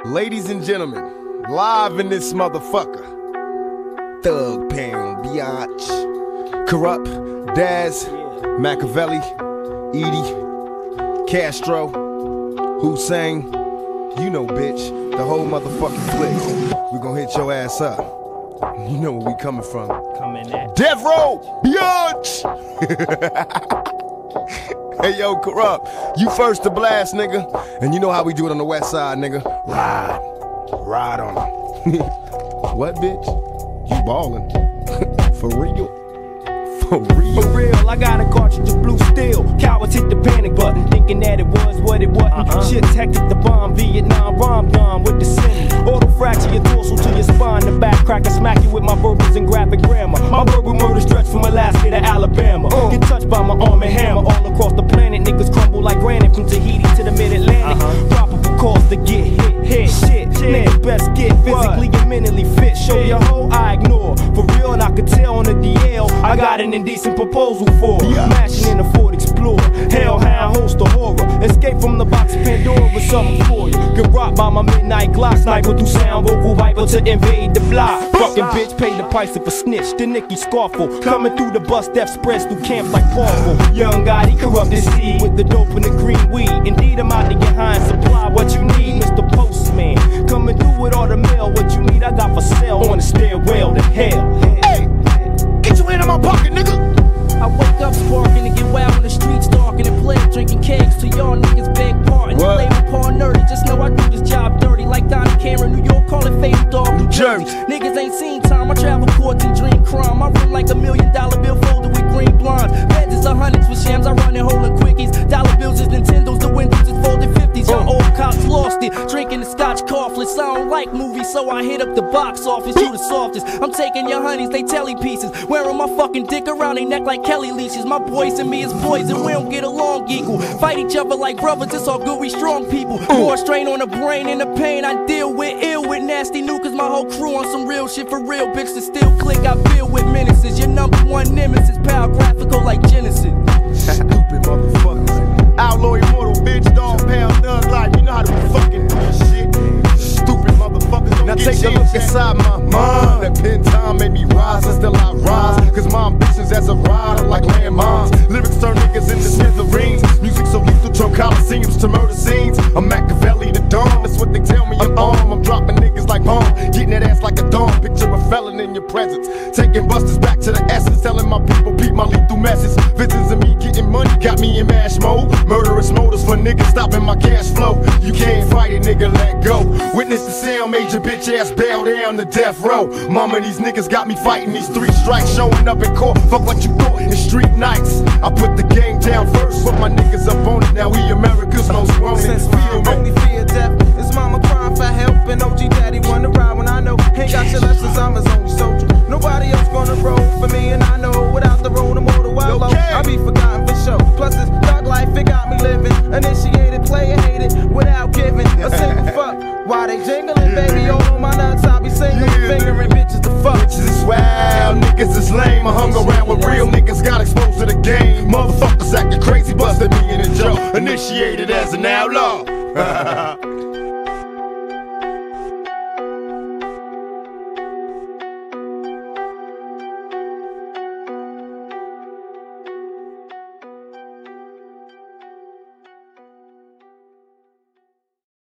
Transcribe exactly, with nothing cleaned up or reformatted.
Ladies and gentlemen, live in this motherfucker, Thug Pound, Biatch, Corrupt, Daz, Machiavelli, Edie, Castro, Hussein, you know bitch, the whole motherfucking clique. We gon' hit your ass up. You know where we coming from. Coming at Death Row, Biatch! Hey yo, Corrupt, you first to blast, nigga. And you know how we do it on the west side, nigga. Ride, ride on them. What, bitch? You ballin'? For real? For real? For real, I got a cartridge of blue steel. Cowards hit the panic button, thinking that it was what it wasn't. Uh-uh. Shit's hectic, the bomb, Vietnam, rom dom with the sin. Auto fracture your torso to your spine, the back crack, I smack you with my verbals and graphic grammar. My verbal murder stretch from Alaska to Alabama. Uh. Get touched by my arm and hammer all across the planet. Niggas crumble like granite from Tahiti to the mid-Atlantic. Uh-huh. Probable cause to get hit, hit, shit. Niggas best get physically what? And mentally fit. Show your hoe, I ignore. For real, and I could tell on the D L, I got an indecent proposal for yeah. Mashing in the Ford Explorer. Hellhound host of horror. Escape from the box of Pandora with something for you. Get rocked by my midnight Glock. Sniper through sound, vocal viper to invade the block. Fucking bitch paid the price of a snitch. The Nicky Scarful. Coming through the bus, death spreads through camps like Paulful. Young God, he corrupted seed with the dope and the green weed. Indeed, I'm out to get high and supply what you need, Mister Postman. Coming through with all the mail. What you need, I got for sale on the stairwell to hell. Hey, get your hand in my pocket, nigga. I wake up sparking and get wild in the streets, darking and play, drinking kegs till y'all niggas beg pardon. You label Paul nerdy, just know I do this job dirty. Like Donnie Cameron, New York, call it Fatal Dog, New Jersey. Niggas ain't seen time, I travel courts and dream crime. I run like a million dollar bill folder with green blinds. Beds is a hundreds with shams, I run in holding quickies. Dollar bills is Nintendos, the windows is folded fifties. Y'all old cops lost it, drinking the scotch coughless. I don't like movies, so I hit up the box office. You the softest, I'm taking your honeys, they telly pieces. Wearing my fucking dick around their neck like Kelly leashes. My boys and me is poison, we don't get along equal. Fight each other like brothers, it's all good, we strong people. More strain on the brain and the pain I deal with. Ill with nasty new, cause my whole crew on some real shit for real. Bitch, to still click, I feel with menaces. Your number one nemesis, power graphical like Genesis. Stupid motherfuckers. Outlaw immortal, bitch, dog, pound, thug life. You know how to fucking do this shit. Stupid motherfuckers don't now get take a look inside my mind. That pen time made me rise and still I rise. Cause my ambitions as a rider like landmines. Lyrics turn niggas into smithereens. Music so lethal, turn coliseums to murder scenes. I'm Machiavelli the Dawn, that's what they tell me I'm on. I'm dropping niggas like bomb, getting that ass like a dawn. Picture a felon in your presence, taking busters back to the essence. Telling my people, beat my lethal message. Visions of me getting money got me in mash mode. Murderous motives for niggas stopping my cash flow. You can't fight it, nigga, let go. Witness the sound, made your bitch ass bow down to death row. Mama, these niggas got me fighting these three strikes. Showing up in court, fuck what you thought in street nights. I put the game down first, put my niggas up on it. Now we America's most wanted. Since my only fear death is mama crying for help, and O G daddy wanna ride when I know ain't got your lessons, I'm his only soldier. Nobody else gonna roll for me, and I know without the road I'm all the wild low. I be forgotten for sure. Plus this thug life, it got me living. Initiated, player hated, without giving a single fuck. Why they jingling, baby, all on my nuts, I be singing, yeah. Fingering bitches to fuck. Bitches is wild, niggas is lame. I hung around with real niggas, got exposed to the game. Motherfuckers acting crazy, busted me in a jaw. Initiated as an outlaw.